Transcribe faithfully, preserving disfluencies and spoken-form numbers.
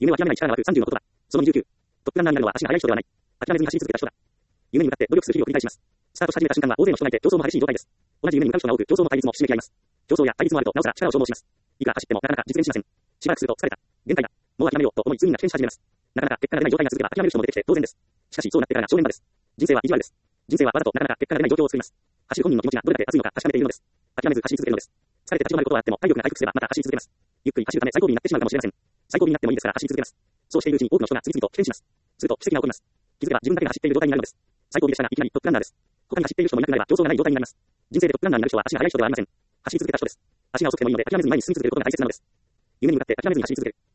夢は諦めない力が湧くさんじゅうの言葉。そのにじゅうきゅう。トップランナーになるのは足が速い人ではない。諦めずに走り続けた人だ。夢に向かって努力する日々を繰り返します。スタートし始めた瞬間は大勢の人がいて競争も激しい状態です。同じ夢に向かう人が多く、競争も対立もひしめき合います。競争や対立もあると、なおさら力を消耗します。いくら走ってもなかなか実現しません。しばらくすると疲れた。限界だ。もう諦めようと思い、通院が苦戦し始めます。なかなか結果が出ない状態が続けば諦める人も出てきて当然です。しかし、そうなってからが正念場です。人生は意地悪です。人生はわざとなかなか結果が出ない状況を作ります。走る本人の気持ちがどれだけ熱いのか確かめているのです。諦めず走り続けるのです。疲れて立ち止まることはあっても体力が回復すればまた走り続けます。ゆっくり走るため最後尾になってしまうかもしれません。最後尾になってもいいですから走り続けます。そうしているうちに多くの人が次々と起点します。すると奇跡が起こります。気づけば自分だけが走っている状態になるのです。最後尾でしたがいきなりトップランナーです。他に走っている人もいなくなれば競争がない状態になります。人生でトップランナーになる人は足が速い人ではありません。走り続けた人です。足が遅くてもいいので諦めずに前に進み続けることが大切なのです。夢に向かって諦めずに走り続ける。